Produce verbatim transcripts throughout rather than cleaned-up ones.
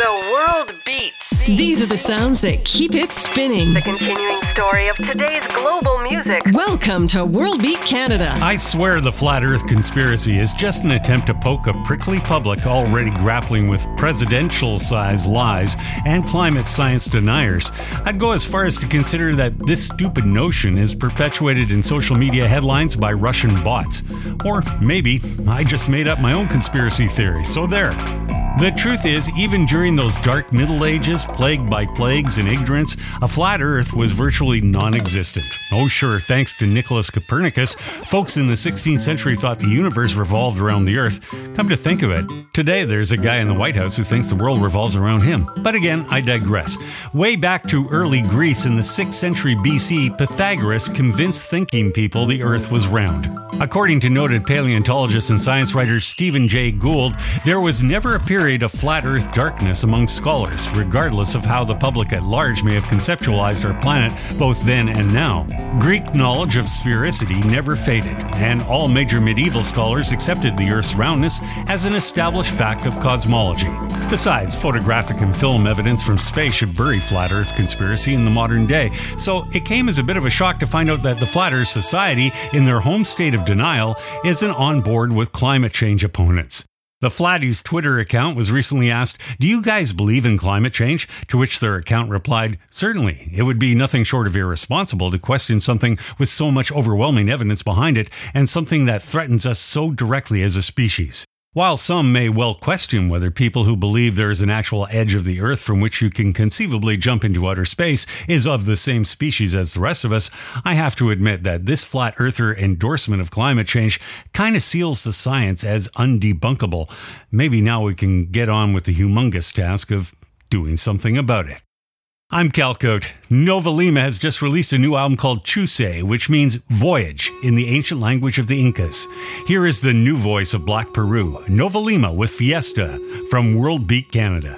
The world beats. These are the sounds that keep it spinning. The continuing story of today's global music. Welcome to World Beat Canada. I swear the Flat Earth conspiracy is just an attempt to poke a prickly public already grappling with presidential-sized lies and climate science deniers. I'd go as far as to consider that this stupid notion is perpetuated in social media headlines by Russian bots. Or maybe I just made up my own conspiracy theory, so there. The truth is, even during those dark Middle Ages, plagued by plagues and ignorance, a flat Earth was virtually non-existent. Oh sure, thanks to Nicholas Copernicus, folks in the sixteenth century thought the universe revolved around the Earth. Come to think of it, today there's a guy in the White House who thinks the world revolves around him. But again, I digress. Way back to early Greece in the sixth century B C, Pythagoras convinced thinking people the Earth was round. According to noted paleontologist and science writer Stephen Jay Gould, there was never a period of flat Earth darkness among scholars, regardless of how the public at large may have conceptualized our planet both then and now. Greek knowledge of sphericity never faded, and all major medieval scholars accepted the Earth's roundness as an established fact of cosmology. Besides, photographic and film evidence from space should bury flat Earth conspiracy in the modern day, so it came as a bit of a shock to find out that the Flat Earth Society, in their home state of denial, isn't on board with climate change opponents. The Flatties Twitter account was recently asked, "Do you guys believe in climate change?" To which their account replied, "Certainly. It would be nothing short of irresponsible to question something with so much overwhelming evidence behind it and something that threatens us so directly as a species." While some may well question whether people who believe there is an actual edge of the Earth from which you can conceivably jump into outer space is of the same species as the rest of us, I have to admit that this flat earther endorsement of climate change kind of seals the science as undebunkable. Maybe now we can get on with the humongous task of doing something about it. I'm Cal Cote. Nova Lima has just released a new album called Chusei, which means voyage in the ancient language of the Incas. Here is the new voice of Black Peru, Nova Lima with Fiesta from World Beat Canada.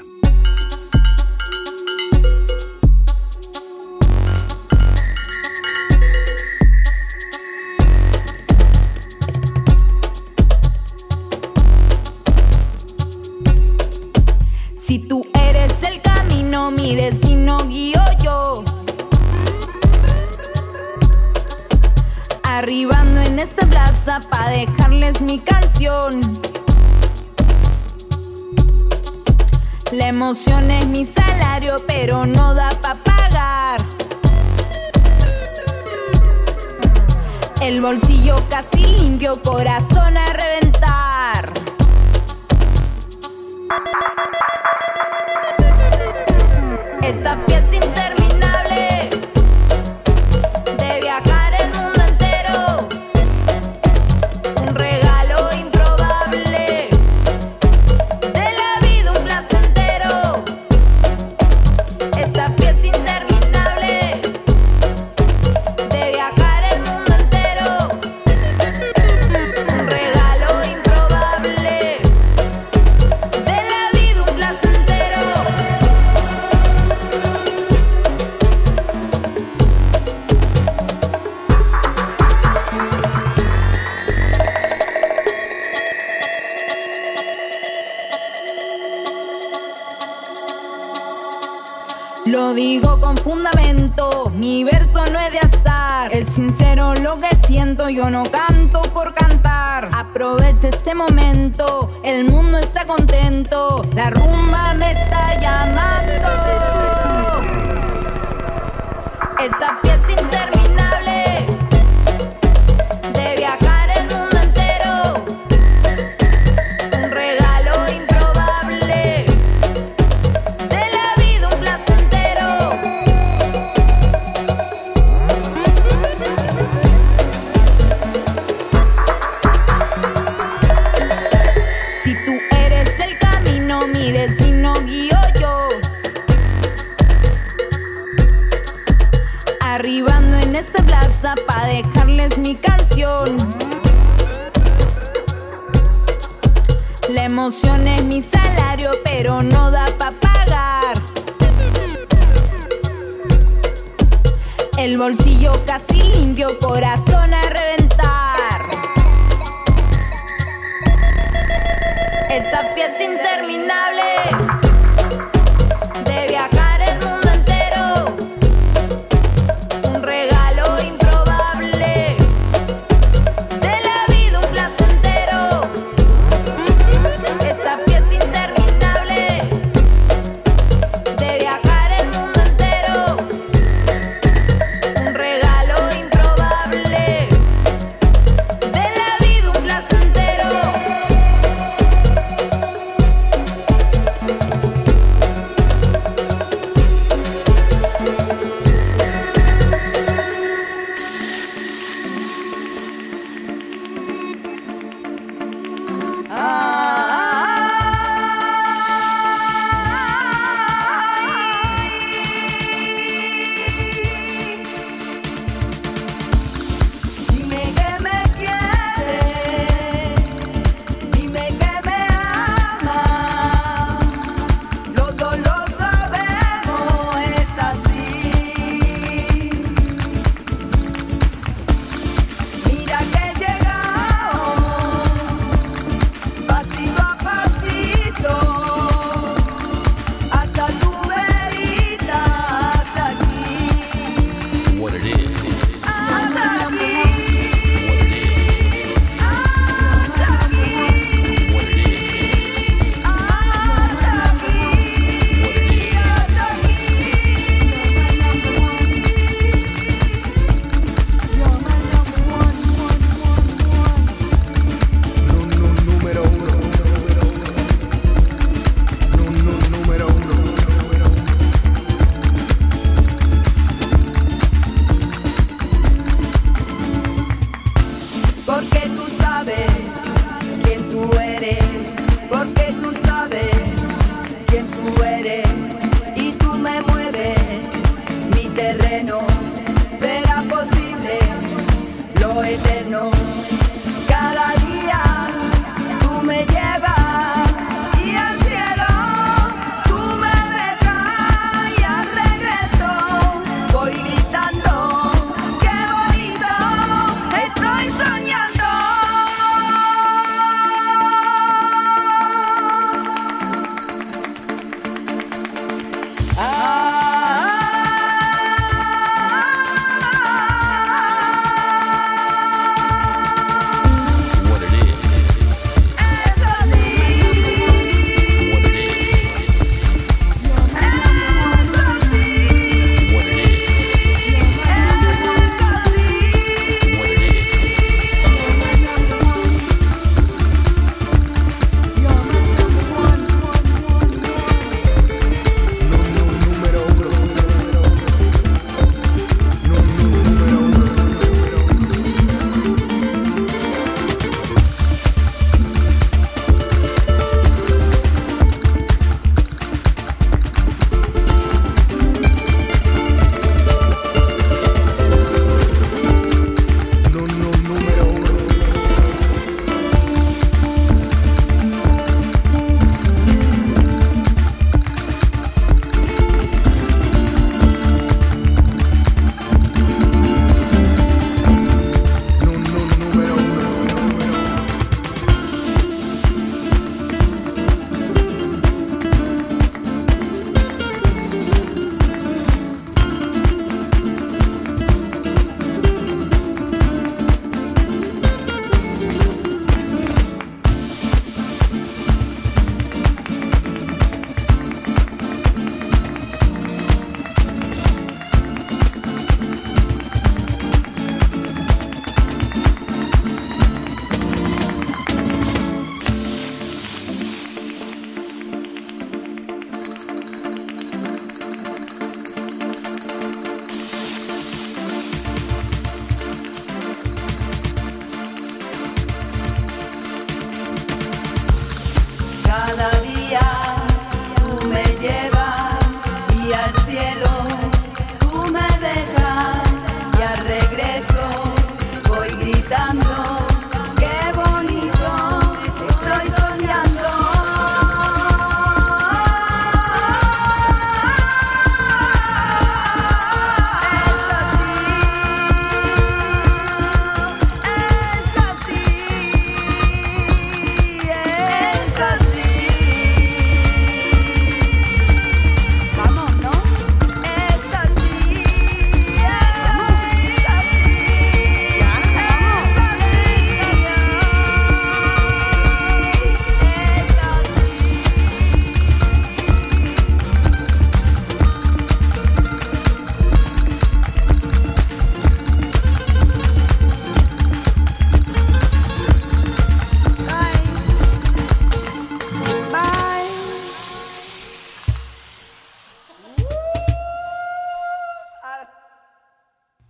Si tú eres el camino, mi destino guío yo. Arribando en esta plaza pa' dejarles mi canción. La emoción es mi salario, pero no da pa' pagar. El bolsillo casi limpio, corazón a reventar. Esta fiesta interminable de viajar el mundo entero, un regalo improbable, de la vida un placentero. Esta fiesta interminable de viajar el mundo entero, un regalo improbable, de la vida un placentero. Lo digo con fundamento, mi verso no es de azar. Es sincero lo que siento, yo no canto por cantar. Aprovecha este momento, el mundo está contento. La rumba me está llamando. Esta fiesta interminable de viajar el mundo entero, un regalo improbable, de la vida un placentero. Si tú eres el camino, mi destino guío yo. Arribando en esta plaza pa' dejarles mi canción. La emoción es mi salario, pero no da pa' pagar. El bolsillo casi limpio, corazón a reventar. Esta fiesta interminable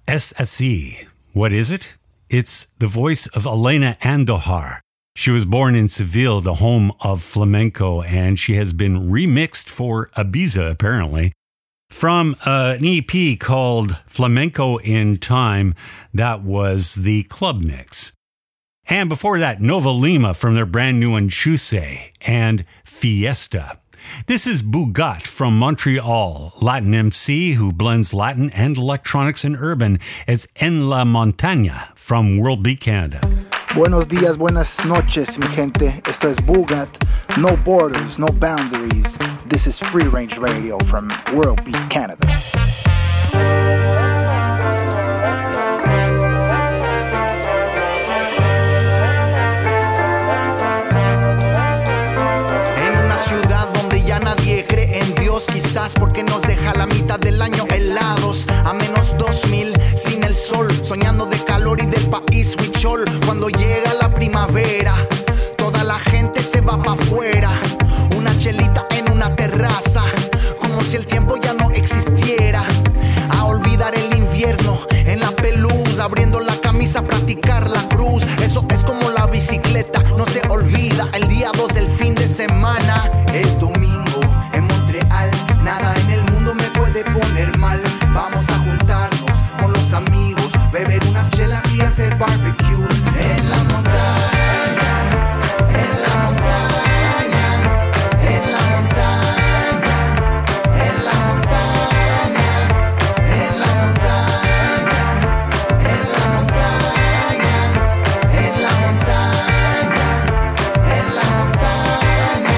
Es así. What is it? It's the voice of Elena Andujar. She was born in Seville, the home of flamenco, and she has been remixed for Ibiza, apparently. From uh, an E P called Flamenco in Time, that was the club mix. And before that, Nova Lima from their brand new one, Chuse and Fiesta. This is Bugat from Montreal, Latin M C who blends Latin and electronics and urban. It's En La Montaña from World Beat Canada. Buenos días, buenas noches, mi gente. Esto es Bugat. No borders, no boundaries. This is Free Range Radio from World Beat Canada. Quizás porque nos deja la mitad del año helados, a menos dos mil, sin el sol, soñando de calor y del país huichol. Cuando llega la primavera, toda la gente se va pa' afuera, una chelita en una terraza, como si el tiempo ya no existiera. A olvidar el invierno en la pelusa, abriendo la camisa, practicar la cruz. Eso es como la bicicleta, no se olvida. El día dos del fin de semana es domingo en Montreal. Nada en el mundo me puede poner mal. Vamos a juntarnos con los amigos, beber unas chelas y hacer barbecues en la montaña, en la montaña, en la montaña, en la montaña, en la montaña, en la montaña, en la montaña, en la montaña.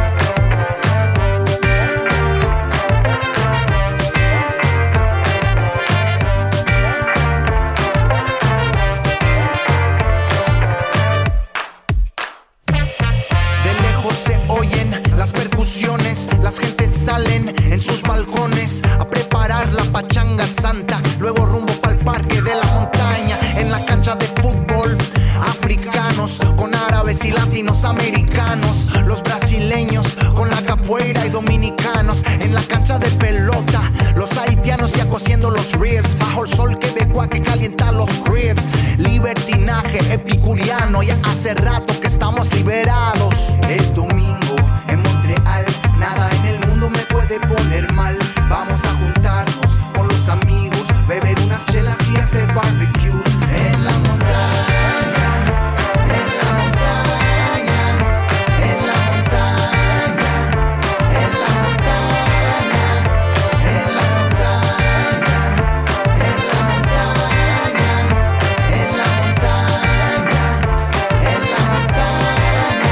Las gentes salen en sus balcones a preparar la pachanga santa, luego rumbo pa'l parque de la montaña. En la cancha de fútbol, africanos con árabes y latinos americanos, los brasileños con la capoeira y dominicanos. En la cancha de pelota, los haitianos ya cociendo los ribs, bajo el sol quebecois que calienta los cribs. Libertinaje epicuriano, ya hace rato que estamos liberados. Es domingo en Montreal. Nada en el mundo me puede poner mal. Vamos a juntarnos con los amigos, beber unas chelas y hacer barbecues en la montaña, en la montaña, en la montaña, en la montaña, en la montaña, en la montaña, en la montaña, en la montaña.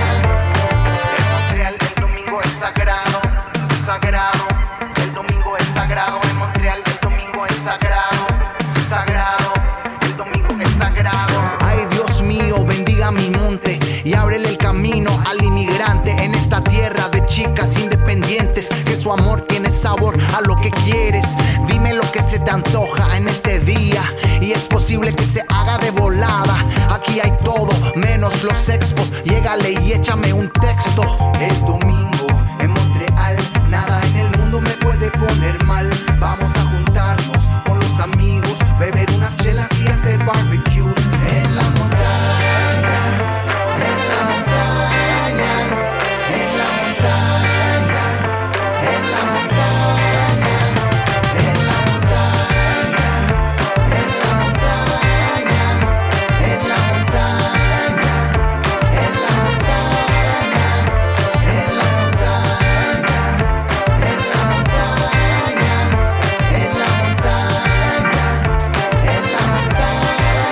En Montreal el domingo es sagrado, sagrado, el domingo es sagrado. En Montreal el domingo es sagrado, sagrado, el domingo es sagrado. Ay, Dios mío, bendiga mi monte y ábrele el camino al inmigrante en esta tierra de chicas independientes, que su amor tiene sabor a lo que quieres. Dime lo que se te antoja en este día y es posible que se haga de volada. Aquí hay todo menos los expos, llégale y échame un texto. Es domingo en Montreal, nada en el mundo me puede poner mal. Vamos a juntarnos con los amigos, beber unas chelas y hacer barbecues en la montaña, en la montaña, en la montaña, en la montaña, en la montaña, en la montaña, en la montaña, en la montaña, en la montaña, en la montaña, en la montaña, en la montaña.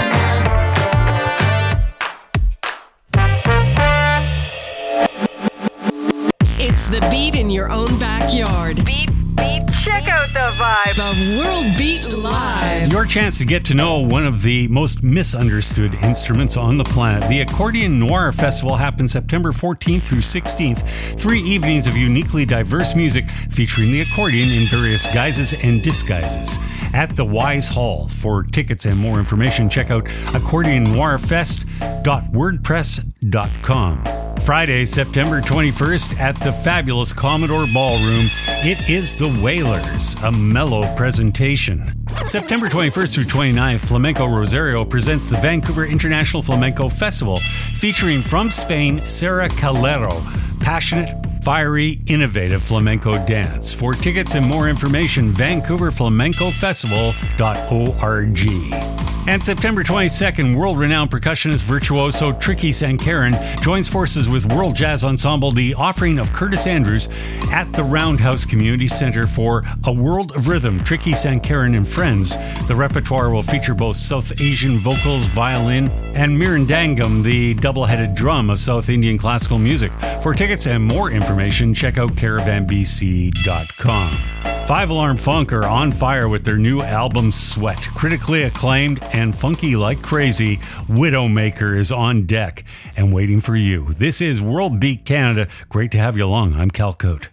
It's the beat in your own backyard. Beat, beat, check out the vibe. The World Beat Live. Your chance to get to know one of the most misunderstood instruments on the planet. The Accordion Noir Festival happens September fourteenth through sixteenth. Three evenings of uniquely diverse music featuring the accordion in various guises and disguises. At the Wise Hall. For tickets and more information, check out accordion noir fest dot wordpress dot com. Friday, September twenty-first at the fabulous Commodore Ballroom, it is the Wailers, a mellow presentation. September twenty-first through twenty-ninth, Flamenco Rosario presents the Vancouver International Flamenco Festival, featuring from Spain, Sarah Calero, passionate, fiery, innovative flamenco dance. For tickets and more information, vancouver flamenco festival dot org. And September twenty-second, world-renowned percussionist virtuoso Tricky Sankaran joins forces with World Jazz Ensemble, The Offering of Curtis Andrews, at the Roundhouse Community Center for A World of Rhythm, Tricky Sankaran and Friends. The repertoire will feature both South Asian vocals, violin, and Mirandangam, the double-headed drum of South Indian classical music. For tickets and more information, check out caravan b c dot com. Five Alarm Funk are on fire with their new album Sweat. Critically acclaimed and funky like crazy, Widowmaker is on deck and waiting for you. This is World Beat Canada. Great to have you along. I'm Cal Cote.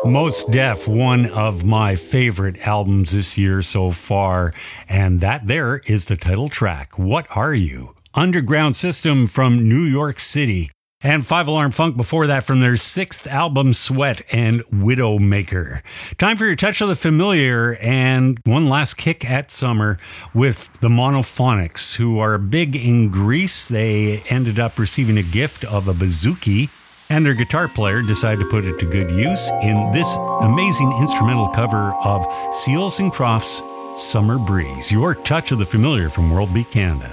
Mos Def, one of my favorite albums this year so far, and that there is the title track, What Are You? Underground System from New York City. And Five Alarm Funk before that from their sixth album, Sweat and Widowmaker. Time for your touch of the familiar and one last kick at summer with the Monophonics, who are big in Greece. They ended up receiving a gift of a bouzouki, and their guitar player decided to put it to good use in this amazing instrumental cover of Seals and Crofts' Summer Breeze. Your touch of the familiar from World Beat Canada.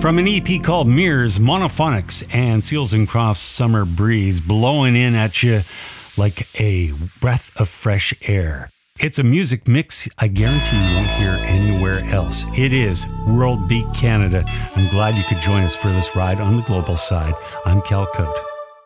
From an E P called Mirrors, Monophonics, and Seals and Crofts' Summer Breeze, blowing in at you like a breath of fresh air. It's a music mix I guarantee you won't hear anywhere else. It is World Beat Canada. I'm glad you could join us for this ride on the global side. I'm Cal Cote.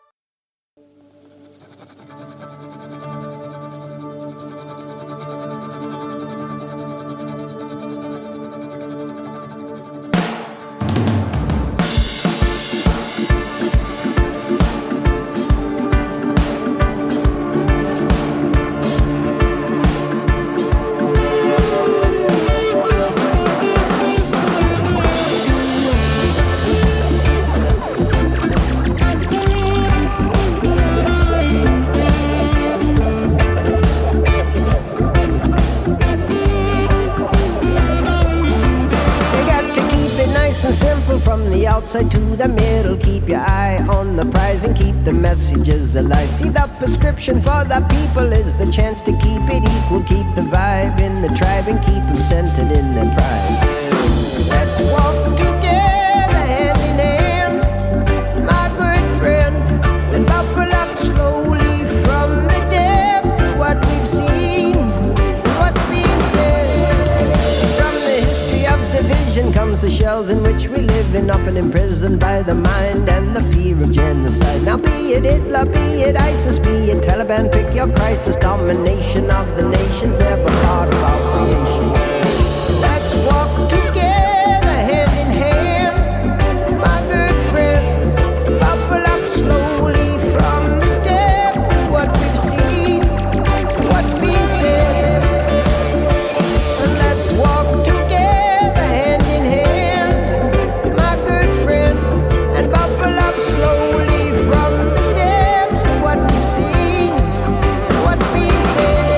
outside to the middle. Keep your eye on the prize and keep the messages alive. See, the prescription for the people is the chance to keep it equal. Keep the vibe in the tribe and keep them centered in their pride. Let's walk together hand in hand, my good friend, and bubble up slowly from the depths of what we've seen and what's being said. From the history of division comes the shells in which we live in, often imprisoned by the mind and the fear of genocide. Now be it Hitler, be it ISIS, be it Taliban, pick your crisis. Domination of the nations, never part of our creation. Let's walk together hand in hand, my good friend, bubble up slowly from the depths of what we've seen, what's being said. And let's walk together hand in hand, my good friend, and bubble up slowly from the depths of what we've seen, what's being said.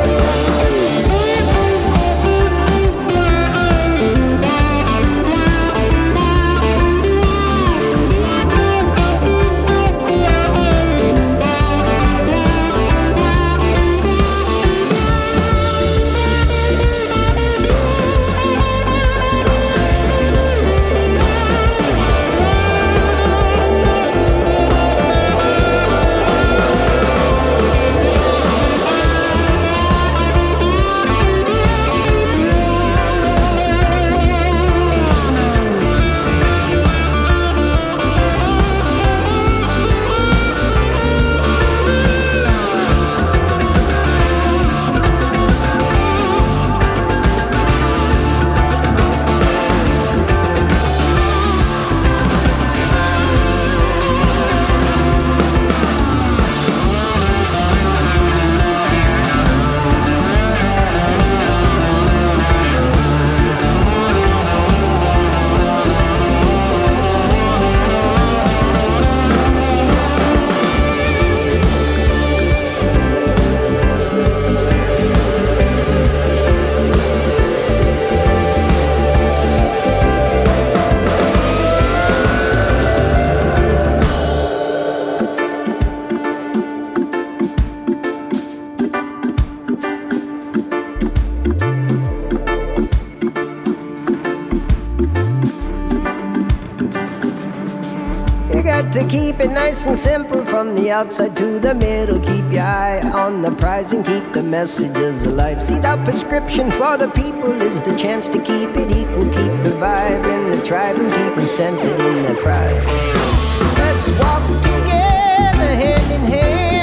To keep it nice and simple from the outside to the middle. Keep your eye on the prize and keep the messages alive. See, the prescription for the people is the chance to keep it equal. Keep the vibe in the tribe and keep them centered in their pride. Let's walk together hand in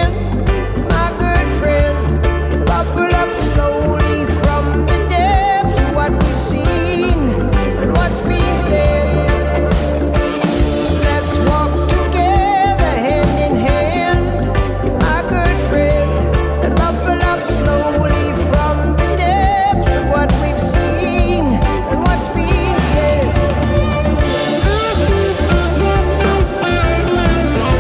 hand, my good friend, bubble up slowly from the depths of what we've seen and what's being said. We'll be right back.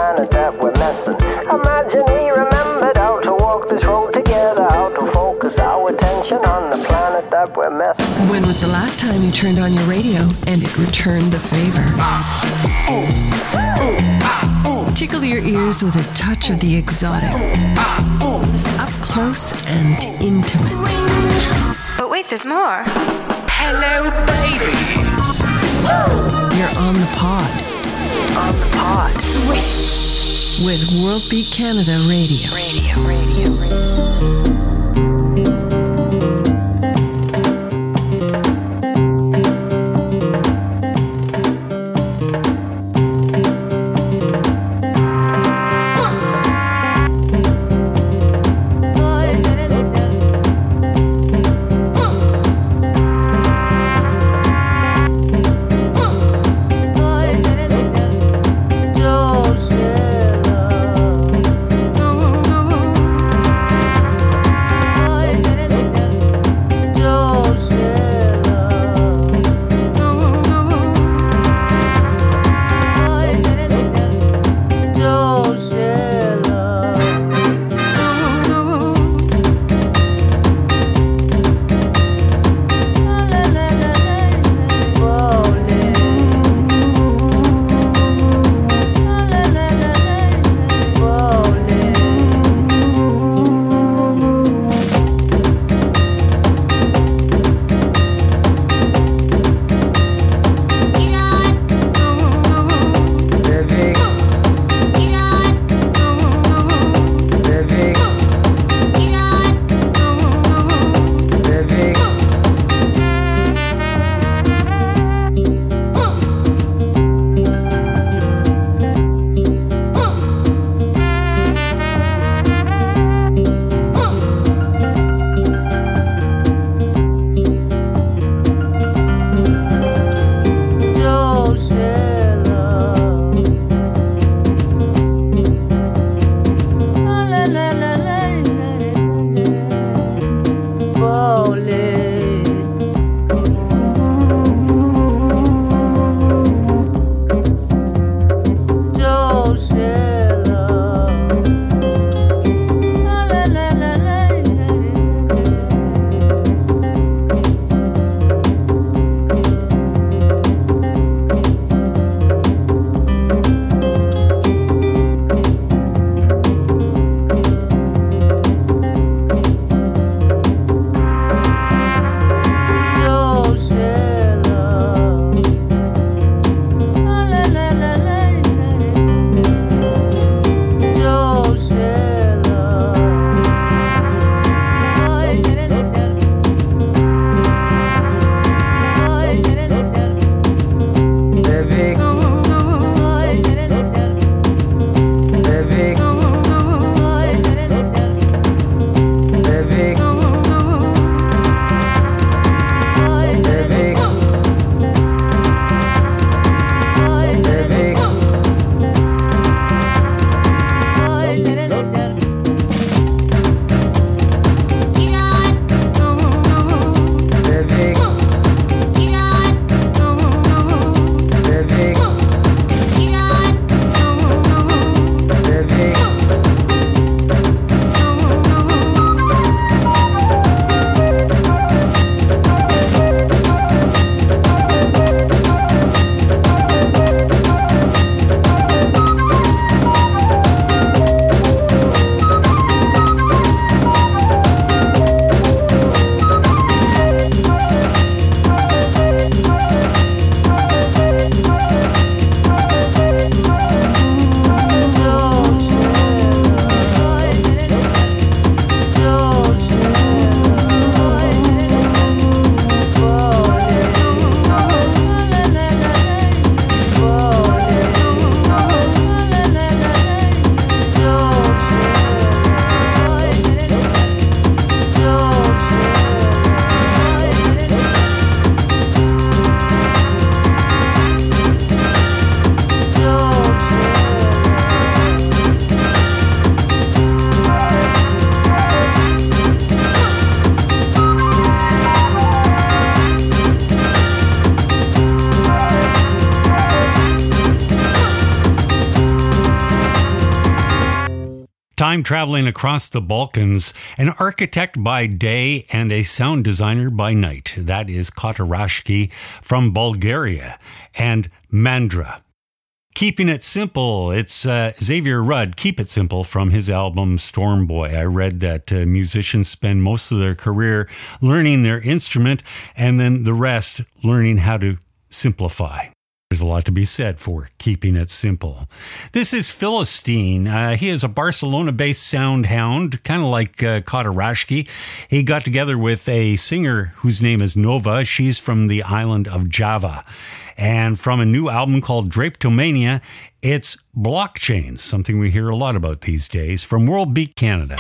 planet that we're messing. Imagine we remembered how to walk this road together, how to focus our attention on the planet that we're messing. When was the last time you turned on your radio and it returned the favor? Tickle your ears with a touch of the exotic. Up close and intimate. But wait, there's more. Hello, baby. You're on the pod. On the pod. Swish. With World Beat Canada Radio. Radio, radio, radio. Time traveling across the Balkans, an architect by day and a sound designer by night. That is Katarashki from Bulgaria, and Mandra. Keeping It Simple, it's uh, Xavier Rudd, Keep It Simple, from his album Storm Boy. I read that uh, musicians spend most of their career learning their instrument and then the rest learning how to simplify. There's a lot to be said for keeping it simple. This is Philistine. Uh, he is a Barcelona-based sound hound, kind of like uh, Katarashki. He got together with a singer whose name is Nova. She's from the island of Java. And from a new album called Drapetomania, it's Blockchains, something we hear a lot about these days, from World Beat Canada.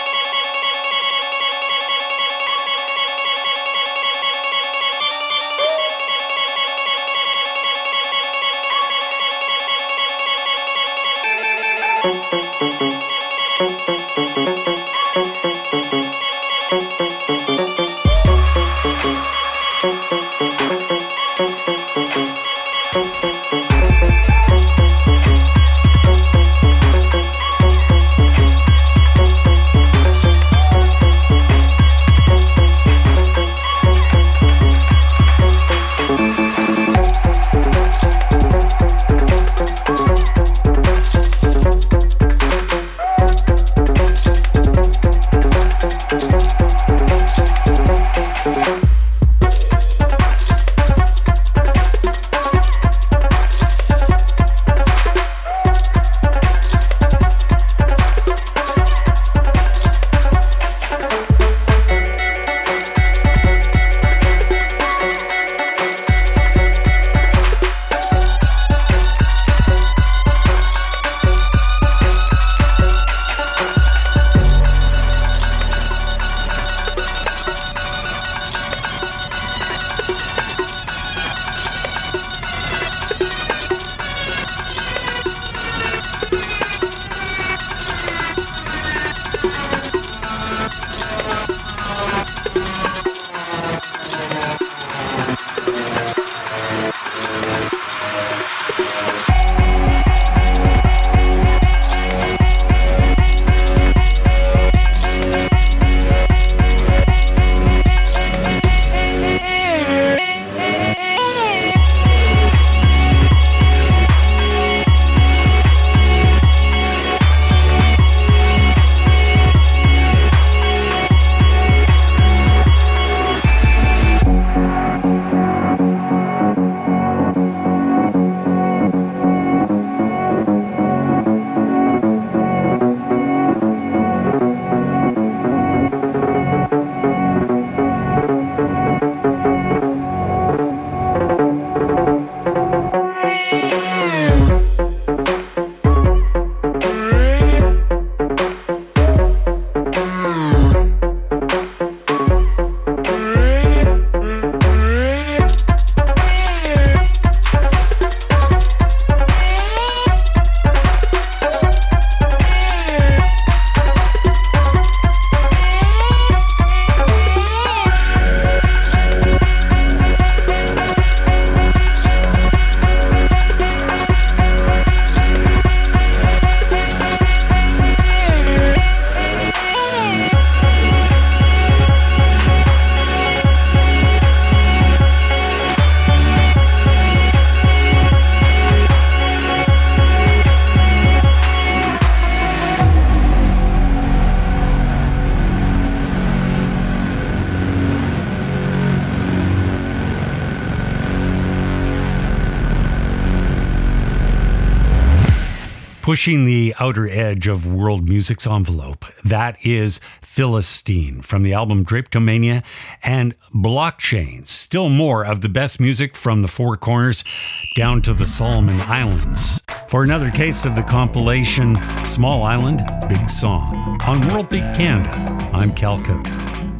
Pushing the outer edge of world music's envelope. That is Philistine from the album Drapetomania, and Blockchains. Still more of the best music from the Four Corners down to the Solomon Islands. For another taste of the compilation Small Island, Big Song on World Beat Canada, I'm Cal Cote.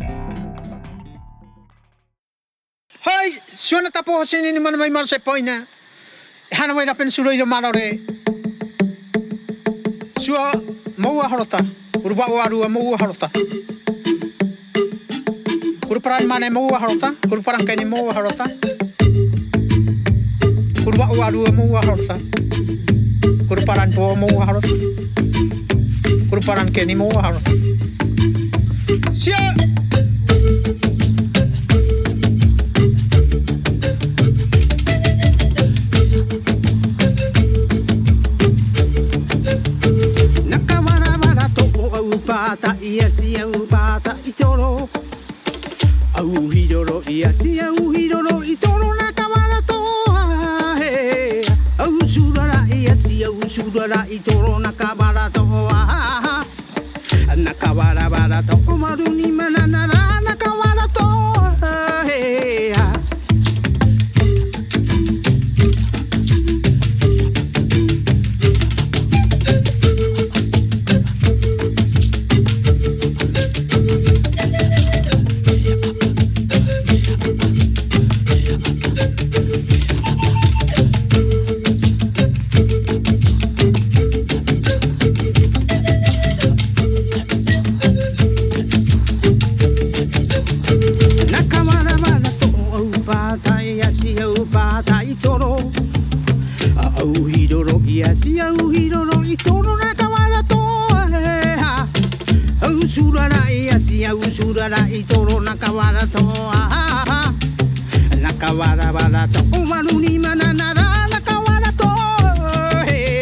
Hi, suona tapo sini ni mana mai mar se poina. Hana wai na pensuro ilo marore. Sua maua harota, kurba waru maua harota. Kurparan mane maua harota, kurparan kani maua harota. Kurba waru maua harota. Kurparan po maua harota. Kurparan Kenny Moore. Sia! Pata ia sia upata itoro au hidoro ia sia u hidoro itoro na kawara toa he au surara ia sia u surara itoro na kawara toa na kawara bara to maruni manana na kawara toa he Usurara itoro nakawara toa nakawara bara to umaruni mananara nakawara toa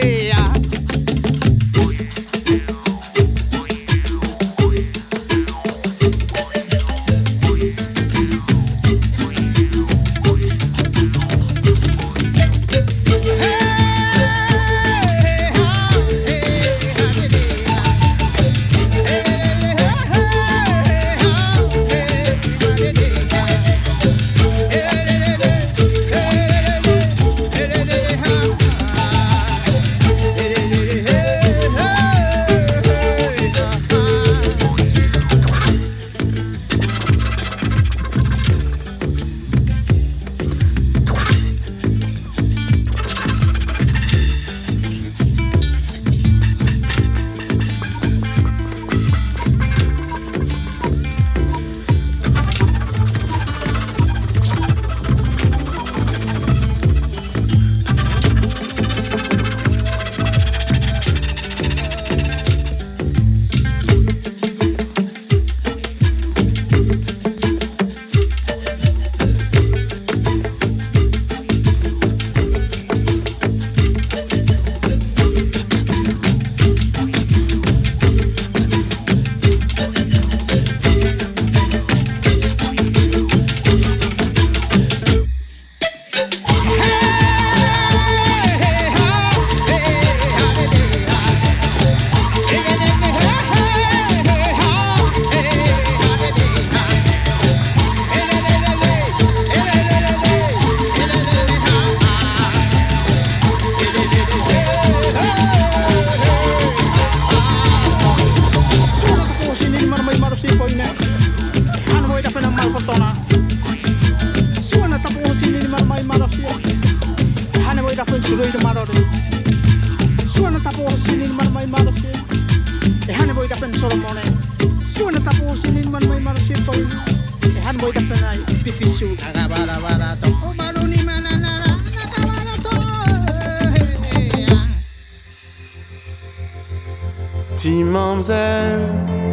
Mamzelle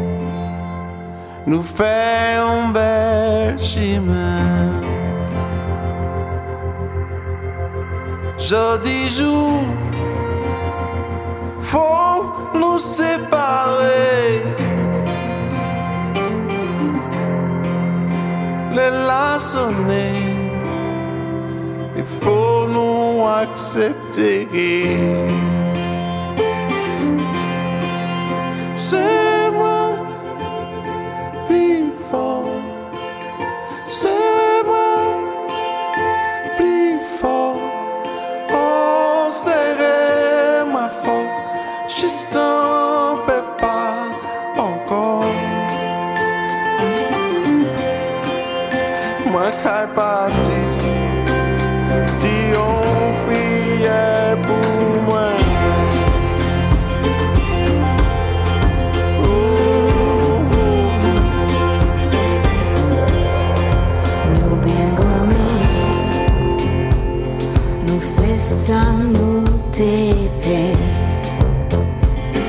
nous fait un bel chemin. Jodi jour, faut nous séparer. Les laçonnés, il faut nous accepter. C'est moi plus fort, c'est moi plus fort. Oh, c'est ma faute, juste un peu pas encore. Moi qui parti, dis on priait pour moi. Ça nous déplaît.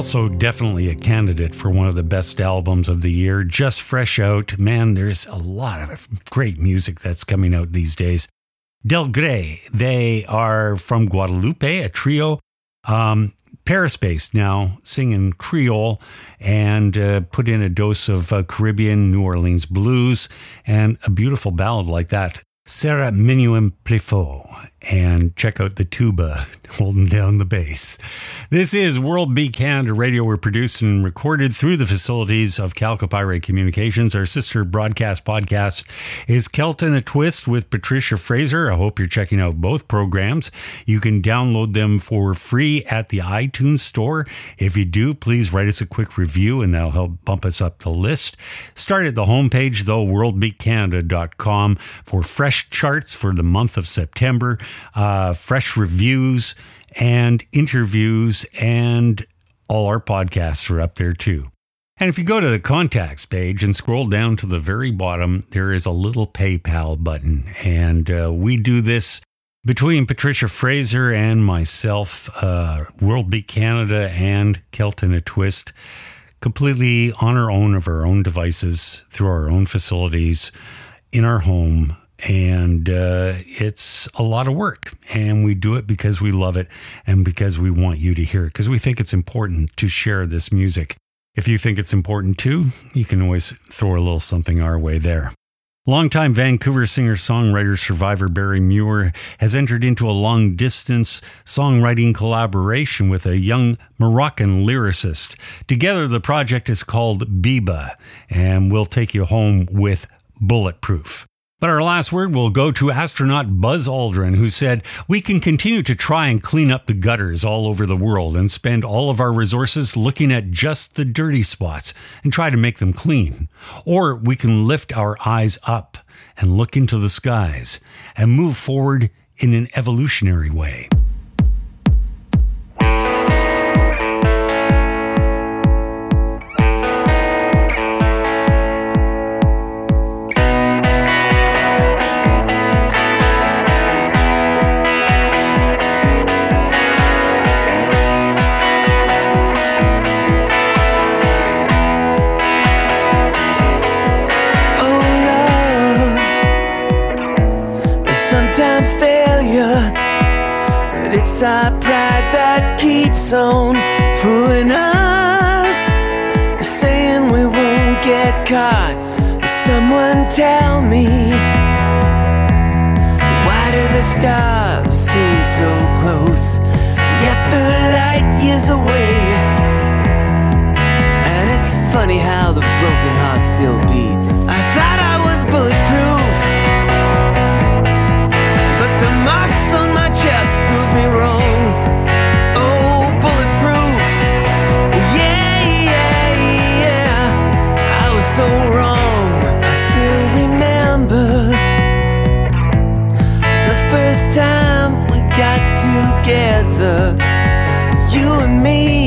Also, definitely a candidate for one of the best albums of the year. Just fresh out. Man, there's a lot of great music that's coming out these days. Del Grey, they are from Guadeloupe, a trio, um, Paris-based now, singing Creole, and uh, put in a dose of uh, Caribbean, New Orleans blues, and a beautiful ballad like that. Sera Minuit Plefaux, and check out the tuba holding down the bass. This is World Beat Canada Radio. We're produced and recorded through the facilities of Calcopyrate Communications. Our sister broadcast podcast is Kelton A Twist with Patricia Fraser. I hope you're checking out both programs. You can download them for free at the iTunes store. If you do, please write us a quick review and that'll help bump us up the list. Start at the homepage, though, world beat canada dot com for fresh charts for the month of September, uh, fresh reviews and interviews, and all our podcasts are up there too. And if you go to the contacts page and scroll down to the very bottom, there is a little PayPal button. And uh, we do this between Patricia Fraser and myself, uh, World Beat Canada and Kelton A Twist, completely on our own of our own devices, through our own facilities, in our home. And uh, it's a lot of work, and we do it because we love it and because we want you to hear it, because we think it's important to share this music. If you think it's important too, you can always throw a little something our way there. Longtime Vancouver singer-songwriter survivor Barry Muir has entered into a long-distance songwriting collaboration with a young Moroccan lyricist. Together, the project is called Biba, and we'll take you home with Bulletproof. But our last word will go to astronaut Buzz Aldrin, who said, "We can continue to try and clean up the gutters all over the world and spend all of our resources looking at just the dirty spots and try to make them clean. Or we can lift our eyes up and look into the skies and move forward in an evolutionary way." Sometimes failure, but it's our pride that keeps on fooling us, saying we won't get caught. Someone tell me, why do the stars seem so close, yet they're light years away? And it's funny how the broken heart still beats. I thought I was bulletproof, the marks on my chest prove me wrong. Oh, bulletproof. Yeah, yeah, yeah. I was so wrong. I still remember the first time we got together, you and me,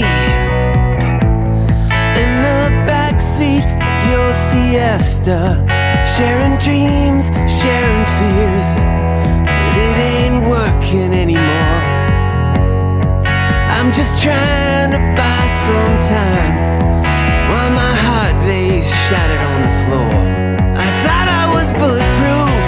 in the backseat of your Fiesta, sharing dreams, sharing fears. It ain't working anymore. I'm just trying to buy some time while my heart lays shattered on the floor. I thought I was bulletproof,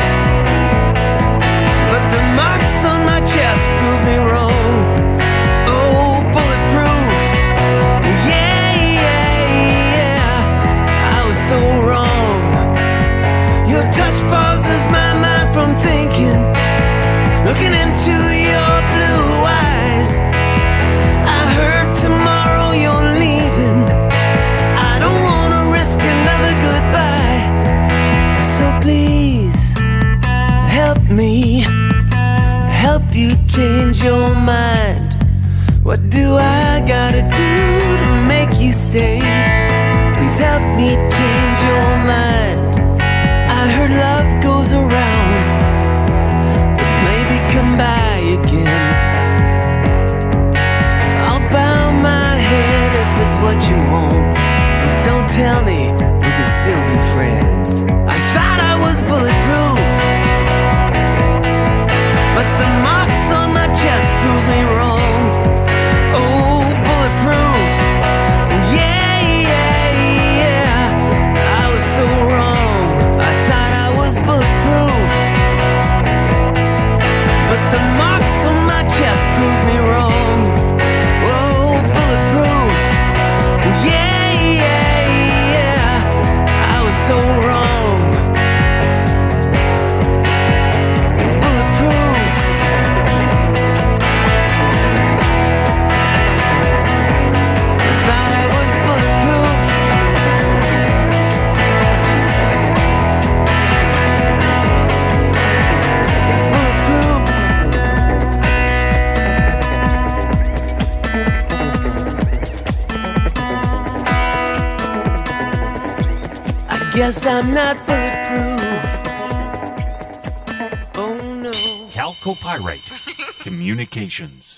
but the marks on my chest prove me wrong. Oh, bulletproof. Yeah, yeah, yeah. I was so wrong. Your touch pauses my mind from thinking, looking into your blue eyes. I heard tomorrow you're leaving. I don't wanna risk another goodbye. So please, help me, help you change your mind. What do I gotta do to make you stay? Please help me change your mind. I heard love goes around, but maybe come by again. I'll bow my head if it's what you want, but don't tell me we can still be friends. I thought I was bulletproof, but the marks on my chest prove me wrong. Oh, bulletproof. Guess I'm not bulletproof. Oh no. Calcopyrite Communications.